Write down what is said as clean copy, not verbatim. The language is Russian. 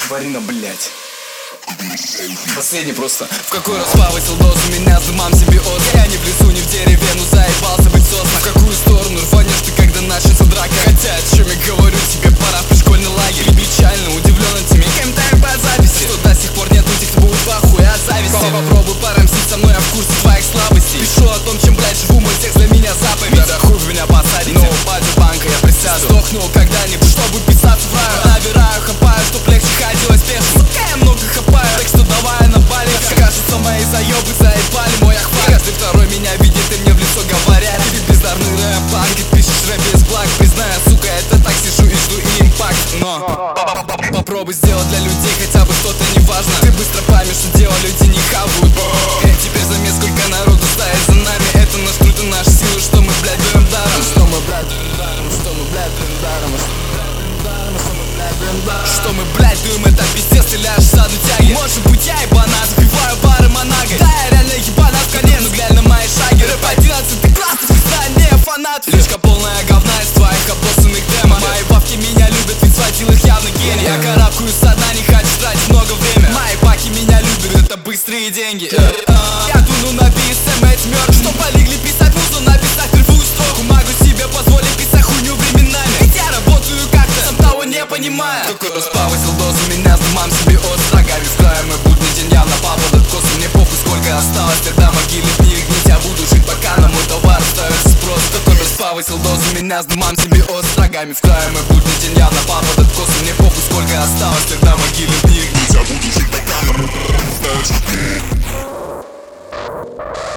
Варина, блять. Последний просто. В какой раз повысил дозу, меня сдымам симбиоз. Я не в лесу, не в дереве, но заебался быть сосно. В какую сторону рванешь ты, когда начнется драка? Хотя, о чем я говорю, тебе пора в пришкольный лагерь. Печально удивлен этими комментариями по записи, что до сих пор нет тех, кто будет в ахуе от зависти. Попробуй порамсить со мной, я в курсе твоих слабостей. Пишу о том, чем, блядь, живу, мой текст для меня заповедь. Да хуй в меня посадите, но упадет банка, я присяду. Сдохну когда-нибудь, чтобы писаться в раю. Набираю, хапаю, чтоб легче ходилось пешим. Сука, я много хапаю, так что давай на бале. Кажется, мои заебы заебали мой охват. Каждый второй меня видит и мне в лицо говорят: тебе бездарный рэп, панкет, пишешь рэп без благ. Признаю, сука, это так сижу и жду импакт. Но попробуй сделать для людей хотя бы что-то неважно. Ты быстро поймешь, что дело люди не хавают. Теперь заметь, сколько народу стоит за нами. Это наш труд и наша сила, что мы, блядь, берем даром. Что мы, блядь, берем даром, что мы, блядь, берем даром. Что мы, блядь, дуем, это пиздец, стреляешь в саду тяги. Может быть, я ебана, забиваю бары монагой. Да, я реально ебана в колен, ну глянь на мои шаги. Рэп 11 класс, ты звезда, не фанат. Лишка полная говна из твоих обоссанных демо. Мои бабки меня любят, ведь сводил их явно гений. Я карабкаюсь со дна, не хочу тратить много времени. Мои баки меня любят, это быстрые деньги. Я дуну на BSM, эти мертвы, что полегли писать музу, написать рвую строку. Могу себе позволить писать хуйню временами, ведь я работаю как-то, сам того не понимаю. Какой раз повысил дозу, меня сдымам себе от шагами в крае. Мой будний день явно папа под косу. Мне похуй, сколько осталось, тогда могилы в них гнить. Я буду жить, пока на мой товар ставится спрос. Какой раз повысил дозу, меня сдымам себе от шагами в крае. Мой будний день явно папа под косу. Мне похуй, сколько осталось, тогда могилы в них гнить. Я буду жить, пока на мой товар ставится спрос.